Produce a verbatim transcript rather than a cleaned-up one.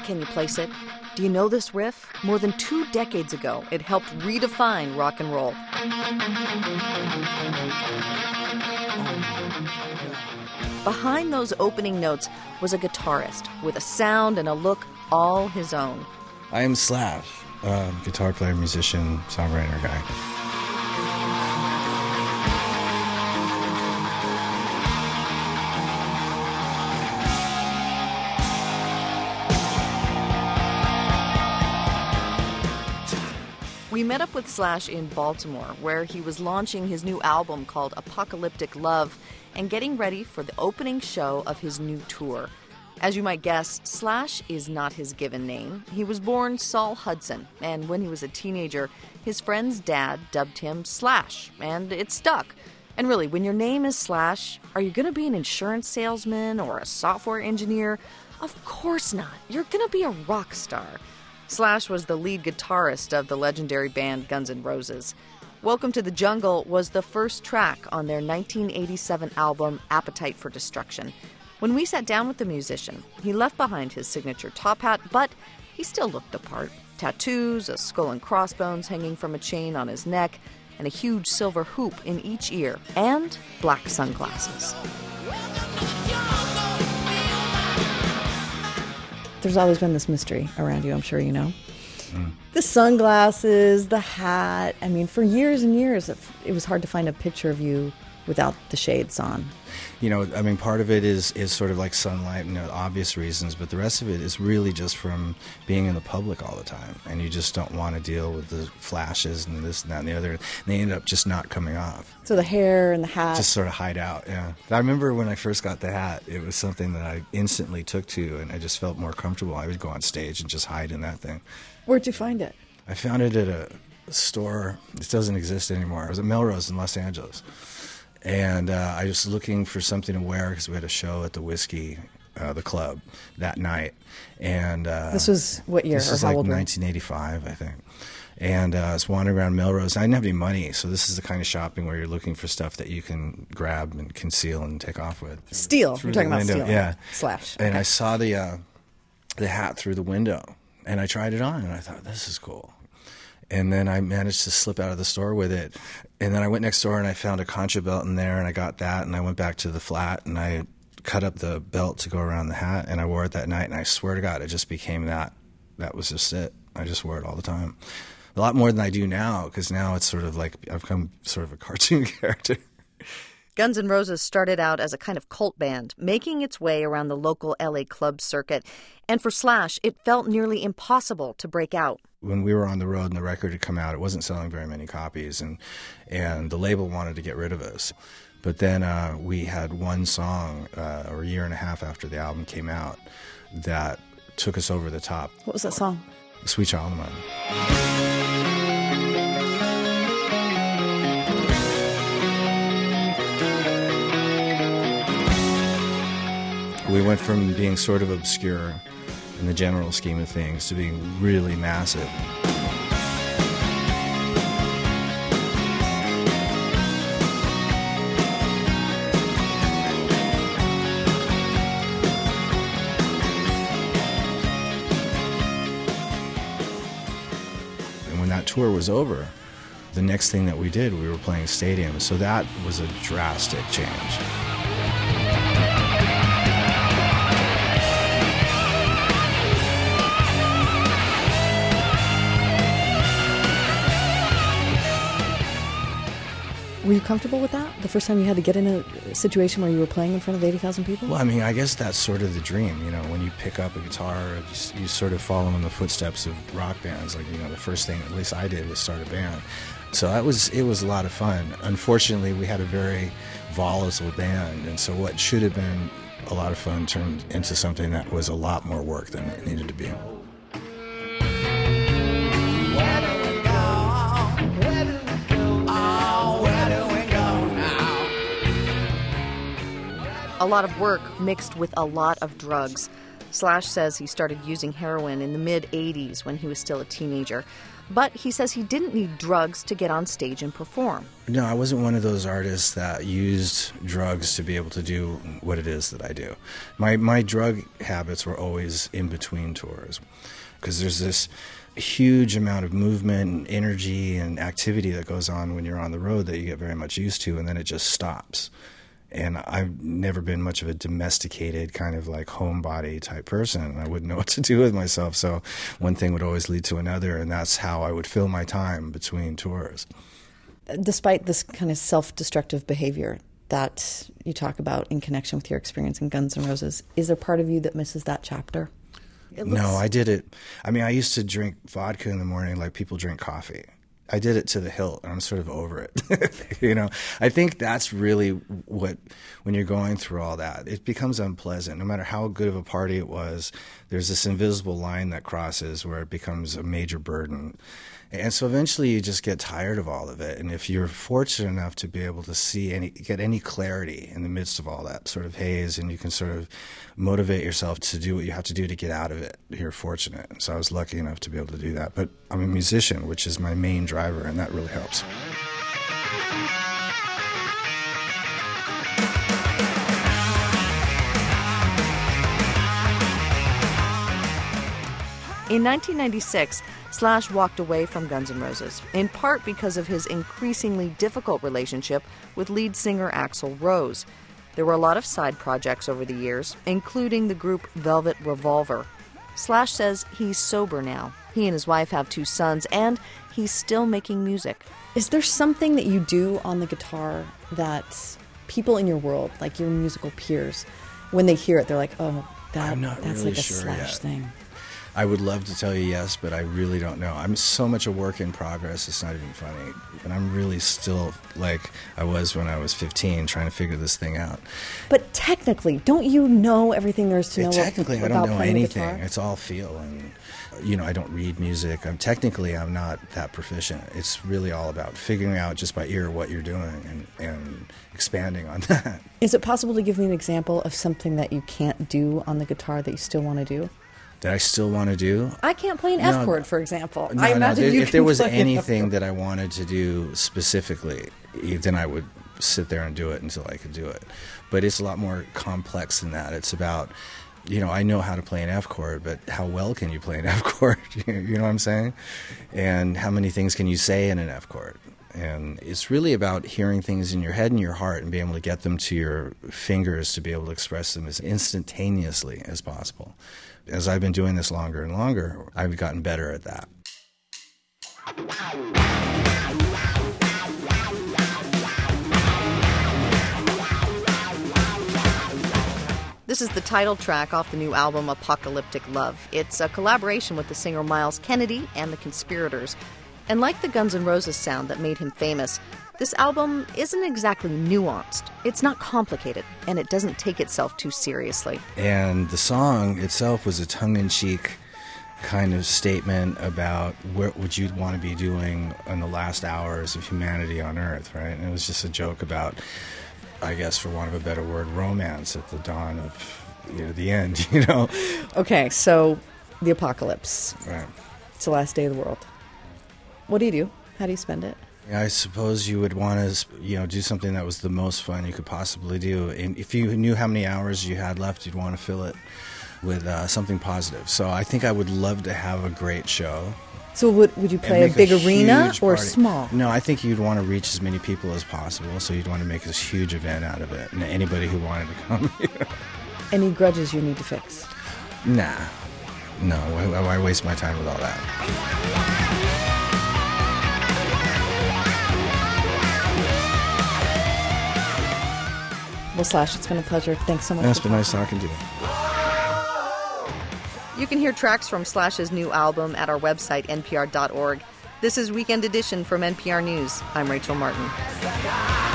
Can you place it? Do you know this riff? More than two decades ago, it helped redefine rock and roll. Behind those opening notes was a guitarist with a sound and a look all his own. I am Slash, uh, guitar player, musician, songwriter guy. We met up with Slash in Baltimore, where he was launching his new album called Apocalyptic Love and getting ready for the opening show of his new tour. As you might guess, Slash is not his given name. He was born Saul Hudson, and when he was a teenager, his friend's dad dubbed him Slash, and it stuck. And really, when your name is Slash, are you going to be an insurance salesman or a software engineer? Of course not. You're going to be a rock star. Slash was the lead guitarist of the legendary band Guns N' Roses. Welcome to the Jungle was the first track on their nineteen eighty-seven album Appetite for Destruction. When we sat down with the musician, he left behind his signature top hat, but he still looked the part. Tattoos, a skull and crossbones hanging from a chain on his neck, and a huge silver hoop in each ear, and black sunglasses. There's always been this mystery around you, I'm sure you know. Mm. The sunglasses, the hat. I mean, for years and years, it was hard to find a picture of you without the shades on. You know, I mean, part of it is, is sort of like sunlight and, you know, obvious reasons, but the rest of it is really just from being in the public all the time. And you just don't want to deal with the flashes and this and that and the other. And they end up just not coming off. So the hair and the hat. Just sort of hide out, yeah. I remember when I first got the hat, it was something that I instantly took to, and I just felt more comfortable. I would go on stage and just hide in that thing. Where'd you find it? I found it at a store. It doesn't exist anymore. It was at Melrose in Los Angeles. And uh, I was looking for something to wear because we had a show at the Whiskey, uh, the club, that night. And uh, this was what year? This or was how like old nineteen eighty-five, I think. And uh, I was wandering around Melrose. I didn't have any money, so this is the kind of shopping where you're looking for stuff that you can grab and conceal and take off with. Steal. You're talking about window. steal. Yeah. Slash. And okay. I saw the uh, the hat through the window, and I tried it on, and I thought, this is cool. And then I managed to slip out of the store with it. And then I went next door and I found a concha belt in there, and I got that, and I went back to the flat and I cut up the belt to go around the hat, and I wore it that night, and I swear to God, it just became that. That was just it. I just wore it all the time. A lot more than I do now, because now it's sort of like I've become sort of a cartoon character. Guns N' Roses started out as a kind of cult band, making its way around the local L A club circuit. And for Slash, it felt nearly impossible to break out. When we were on the road and the record had come out, it wasn't selling very many copies, and and the label wanted to get rid of us. But then uh, we had one song, uh, or a year and a half after the album came out, that took us over the top. What was that song? Sweet Child of Mine. We went from being sort of obscure in the general scheme of things to being really massive. And when that tour was over, the next thing that we did, we were playing stadiums, so that was a drastic change. Were you comfortable with that? The first time you had to get in a situation where you were playing in front of eighty thousand people? Well, I mean, I guess that's sort of the dream, you know, when you pick up a guitar, you, you sort of follow in the footsteps of rock bands. Like, you know, the first thing, at least I did, was start a band. So that was, it was a lot of fun. Unfortunately, we had a very volatile band, and so what should have been a lot of fun turned into something that was a lot more work than it needed to be. A lot of work mixed with a lot of drugs. Slash says he started using heroin in the mid-eighties when he was still a teenager. But he says he didn't need drugs to get on stage and perform. No, I wasn't one of those artists that used drugs to be able to do what it is that I do. My my drug habits were always in between tours, because there's this huge amount of movement and energy and activity that goes on when you're on the road that you get very much used to, and then it just stops. And I've never been much of a domesticated kind of like homebody type person. I wouldn't know what to do with myself. So one thing would always lead to another, and that's how I would fill my time between tours. Despite this kind of self-destructive behavior that you talk about in connection with your experience in Guns N' Roses, is there part of you that misses that chapter? Looks... No, I did it. I mean, I used to drink vodka in the morning like people drink coffee. I did it to the hilt, and I'm sort of over it. You know, I think that's really what, when you're going through all that, it becomes unpleasant. No matter how good of a party it was, there's this invisible line that crosses where it becomes a major burden. And so eventually you just get tired of all of it. And if you're fortunate enough to be able to see any, get any clarity in the midst of all that sort of haze, and you can sort of motivate yourself to do what you have to do to get out of it, you're fortunate. So I was lucky enough to be able to do that. But I'm a musician, which is my main driver, and that really helps. In nineteen ninety-six, Slash walked away from Guns N' Roses, in part because of his increasingly difficult relationship with lead singer Axl Rose. There were a lot of side projects over the years, including the group Velvet Revolver. Slash says he's sober now. He and his wife have two sons, and he's still making music. Is there something that you do on the guitar that people in your world, like your musical peers, when they hear it, they're like, oh, that, I'm not that's really like a sure Slash yet. thing? I would love to tell you yes, but I really don't know. I'm so much a work in progress, it's not even funny. And I'm really still like I was when I was fifteen, trying to figure this thing out. But technically, don't you know everything there is to know Yeah, technically, about I don't know playing the anything. guitar? It's all feel. And, you know, I don't read music. I'm technically, I'm not that proficient. It's really all about figuring out just by ear what you're doing and, and expanding on that. Is it possible to give me an example of something that you can't do on the guitar that you still want to do? That I still want to do? I can't play an No, F chord, for example. No, I no, imagine there, you if can there was play an F anything chord. that I wanted to do specifically, then I would sit there and do it until I could do it. But it's a lot more complex than that. It's about, you know, I know how to play an F chord, but how well can you play an F chord? You know what I'm saying? And how many things can you say in an F chord? And it's really about hearing things in your head and your heart and being able to get them to your fingers to be able to express them as instantaneously as possible. As I've been doing this longer and longer, I've gotten better at that. This is the title track off the new album Apocalyptic Love. It's a collaboration with the singer Myles Kennedy and the Conspirators. And like the Guns N' Roses sound that made him famous, this album isn't exactly nuanced. It's not complicated, and it doesn't take itself too seriously. And the song itself was a tongue-in-cheek kind of statement about what would you want to be doing in the last hours of humanity on Earth, right? And it was just a joke about, I guess, for want of a better word, romance at the dawn of, you know, the end, you know? Okay, so the apocalypse. Right. It's the last day of the world. What do you do? How do you spend it? I suppose you would want to, you know, do something that was the most fun you could possibly do. And if you knew how many hours you had left, you'd want to fill it with uh, something positive. So I think I would love to have a great show. So would would you play a big arena or party. small? No, I think you'd want to reach as many people as possible. So you'd want to make this huge event out of it, and anybody who wanted to come. You know. Any grudges you need to fix? Nah, no. Why, why waste my time with all that? Well, Slash, it's been a pleasure. Thanks so much. Yeah, it's for been nice talking to you. You can hear tracks from Slash's new album at our website, N P R dot org. This is Weekend Edition from N P R News. I'm Rachel Martin.